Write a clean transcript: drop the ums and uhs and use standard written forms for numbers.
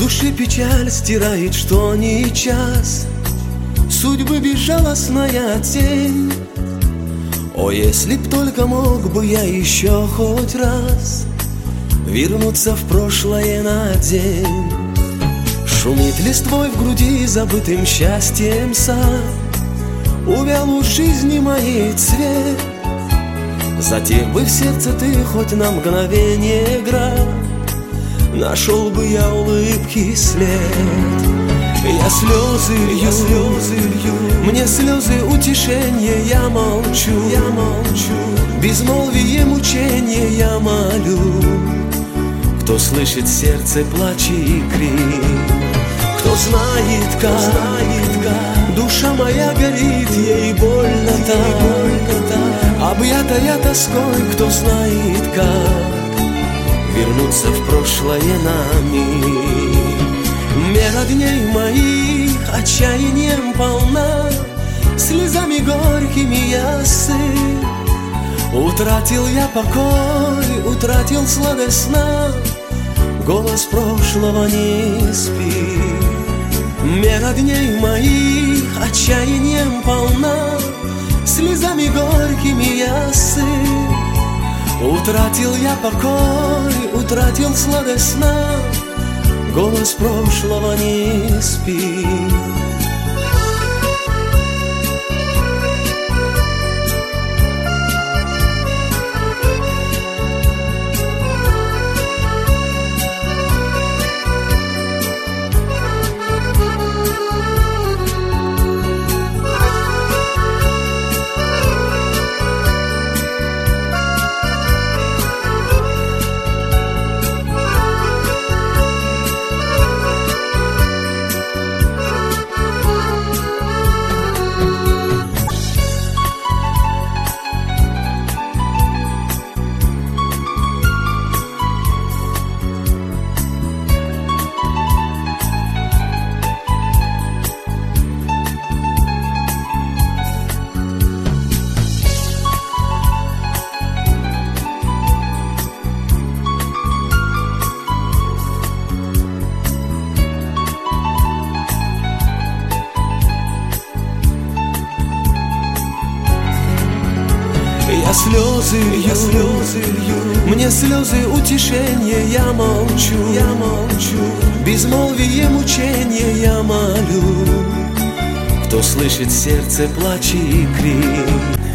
души печаль стирает, что ни час, судьбы безжалостная тень. О, если б только мог бы я еще хоть раз вернуться в прошлое на день. Шумит листвой в груди забытым счастьем сад, увял у жизни моей цвет. Затем бы в сердце ты хоть на мгновение град, нашел бы я улыбки след. Я слезы лью, мне слезы утешения, я молчу, безмолвие мучения я молю. Кто слышит сердце плач и крик, кто знает как душа моя горит, ей больно так, объятая тоской, кто знает как вернуться в прошлое на миг. Мера дней моих отчаянием полна, слезами горькими я сыт. Утратил я покой, утратил сладость сна, голос прошлого не спит. Мера дней моих отчаянием полна, слезами горькими я сыт. Утратил я покой, утратил сладость сна, голос прошлого не спит. Я слезы лью, мне слезы утешения, я молчу, безмолвие мучения я молю. Кто слышит сердце плач и крик,